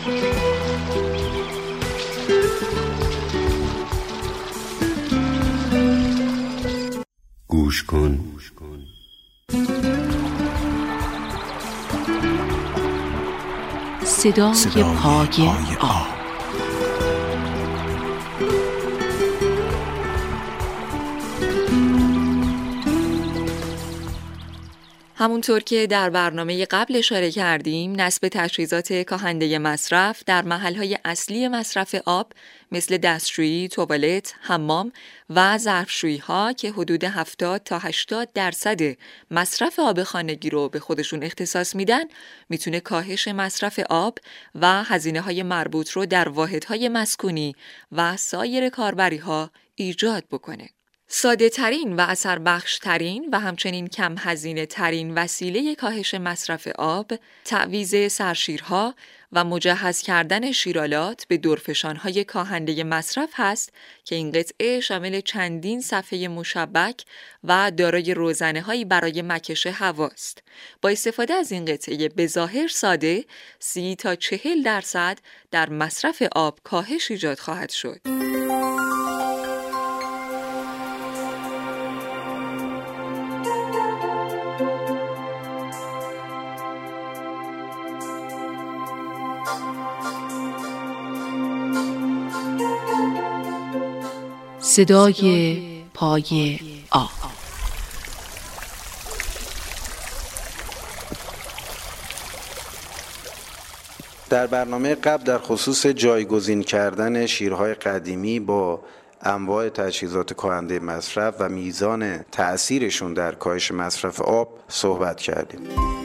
گوش کن. صدای پای آب. همونطور که در برنامه قبل اشاره کردیم، نصب تجهیزات کاهنده مصرف در محل‌های اصلی مصرف آب مثل دستشویی، توالت، حمام و ظرفشویی‌ها که حدود 70 تا 80% مصرف آب خانگی رو به خودشون اختصاص میدن، میتونه کاهش مصرف آب و هزینه‌های مربوط رو در واحدهای مسکونی و سایر کاربری‌ها ایجاد بکنه. ساده ترین و اثر بخش ترین و همچنین کم هزینه ترین وسیله کاهش مصرف آب تعویض سرشیرها و مجهز کردن شیرالات به دورفشان‌های کاهنده مصرف هست که این قطعه شامل چندین صفحه مشبک و دارای روزنه‌هایی برای مکش هواست. با استفاده از این قطعه به ظاهر ساده 30 تا 40% در مصرف آب کاهش ایجاد خواهد شد. صدای پای آب. در برنامه قبل در خصوص جایگزین کردن شیرهای قدیمی با انواع تجهیزات کاهنده مصرف و میزان تأثیرشون در کاهش مصرف آب صحبت کردیم.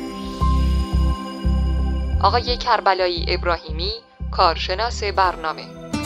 آقای کربلایی ابراهیمی، کارشناس برنامه.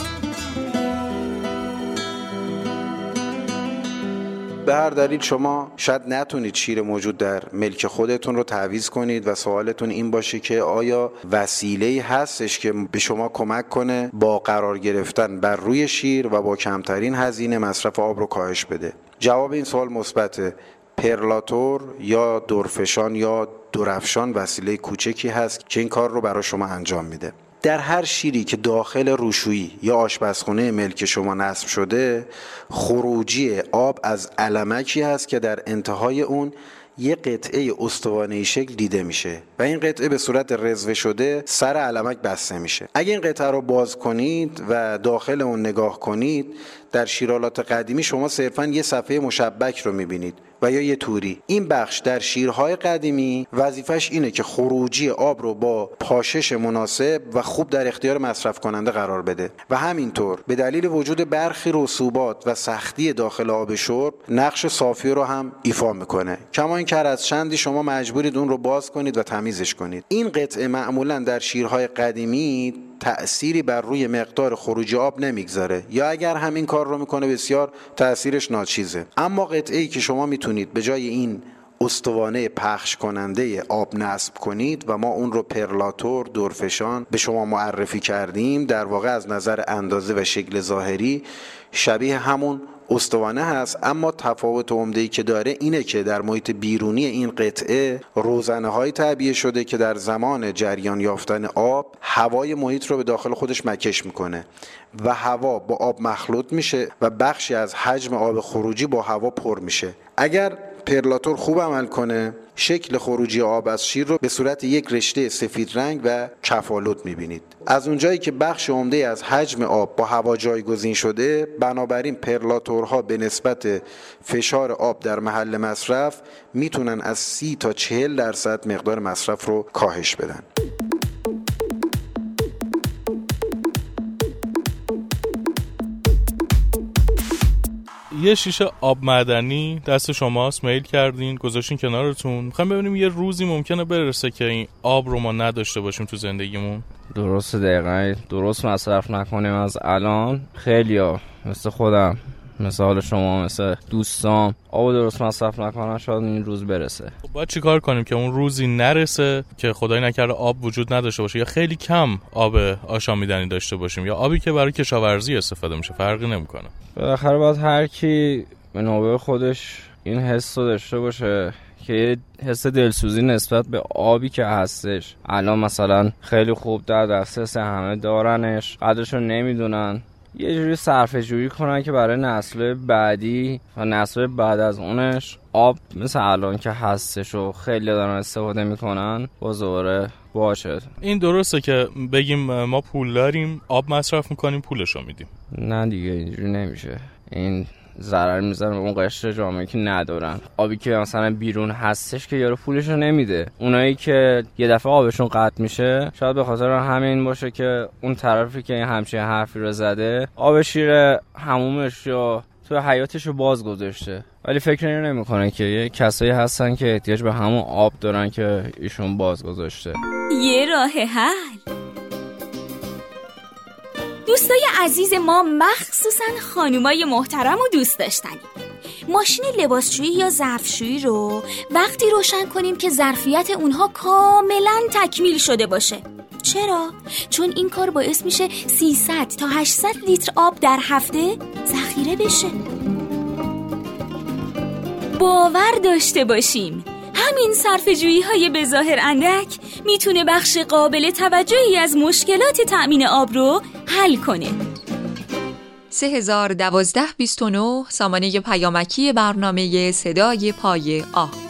به هر دلیل شما شاید نتونید شیر موجود در ملک خودتون رو تعویض کنید و سوالتون این باشه که آیا وسیله‌ای هستش که به شما کمک کنه با قرار گرفتن بر روی شیر و با کمترین هزینه مصرف آب رو کاهش بده؟ جواب این سوال مثبته. پرلاتور یا دورفشان یا دورافشان وسیله کوچکی هست که این کار رو برای شما انجام میده. در هر شیری که داخل روشویی یا آشپزخانه ملک شما نصب شده، خروجی آب از علمکی هست که در انتهای اون یه قطعه استوانه‌ای شکل دیده میشه و این قطعه به صورت رزوه شده سر علمک بسته میشه. اگه این قطعه رو باز کنید و داخل اون نگاه کنید، در شیرالات قدیمی شما صرفاً یه صفحه مشبک رو میبینید و یا یه توری. این بخش در شیرهای قدیمی وظیفش اینه که خروجی آب رو با پاشش مناسب و خوب در اختیار مصرف کننده قرار بده و همینطور به دلیل وجود برخی رسوبات و سختی داخل آب شرب نقش صافی رو هم ایفا میکنه. کما اینکه از چندی شما مجبورید اون رو باز کنید و تمیزش کنید. این قطعه معمولاً در شیرهای قدیمی تأثیری بر روی مقدار خروج آب نمیگذاره یا اگر همین کار رو میکنه بسیار تأثیرش ناچیزه. اما قطعه‌ای که شما میتونید به جای این استوانه پخش کننده آب نصب کنید و ما اون رو پرلاتور دورفشان به شما معرفی کردیم، در واقع از نظر اندازه و شکل ظاهری شبیه همون استوانه هست، اما تفاوت عمده‌ای که داره اینه که در محیط بیرونی این قطعه روزنه‌های تعبیه شده که در زمان جریان یافتن آب هوای محیط رو به داخل خودش مکش میکنه و هوا با آب مخلوط میشه و بخشی از حجم آب خروجی با هوا پر میشه. اگر پرلاتور خوب عمل کنه، شکل خروجی آب از شیر رو به صورت یک رشته سفید رنگ و کفالوت میبینید. از اونجایی که بخش عمده از حجم آب با هوا جایگزین شده، بنابراین پرلاتورها به نسبت فشار آب در محل مصرف میتونن از 30 تا 40% مقدار مصرف رو کاهش بدن. یه شیشه آب معدنی دست شماست، میل کردین گذاشتین کنارتون. میخوایم ببینیم یه روزی ممکنه برسه که این آب رو ما نداشته باشیم تو زندگیمون. درسته، دقیقاً درست مصرف نکنیم. از الان خیلیا مثل خودم، مثل حال شما، مثل دوستام آب درست مصرف نکنن شاید این روز برسه. باید چی کار کنیم که اون روزی نرسه که خدای نکرده آب وجود نداشته باشه یا خیلی کم آب آشامیدنی داشته باشیم یا آبی که برای کشاورزی استفاده میشه فرقی نمیکنه؟ بالاخره باید هر کی به نوبه خودش این حس رو داشته باشه که حس دلسوزی نسبت به آبی که هستش. الان مثلا خیلی خوب در دسترس همه دارنش، قدرشو نمیدونن، یه جوری صرفه جویی کنن که برای نسل بعدی و نسل بعد از اونش آب مثل الان که هستش و خیلی دارن استفاده میکنن بازوره باشه. این درسته که بگیم ما پول داریم آب مصرف میکنیم پولشو میدیم؟ نه دیگه اینجوری نمیشه. این ضرر میزنه به اون قشر جامعه که ندارن. آبی که مثلا بیرون هستش که یارو پولشو نمیده. اونایی که یه دفعه آبشون قطع میشه شاید به خاطر همین باشه که اون طرفی که همچین حرفی رو زده آب شیر حمومش یا تو حیاتشو باز گذاشته، ولی فکر نمیکنه که یه کسایی هستن که احتیاج به همون آب دارن که ایشون باز گذاشته. یه راه حل. دوستای عزیز ما مخصوصا خانومای محترم و دوست داشتنی، ماشین لباسشویی یا ظرفشویی رو وقتی روشن کنیم که ظرفیت اونها کاملا تکمیل شده باشه. چرا؟ چون این کار باعث میشه 300 تا 800 لیتر آب در هفته ذخیره بشه. باور داشته باشیم همین صرفه‌جویی‌های به ظاهر اندک میتونه بخش قابل توجهی از مشکلات تأمین آب رو حل کنه. 301229 سامانه پیامکی برنامه صدای پای آب.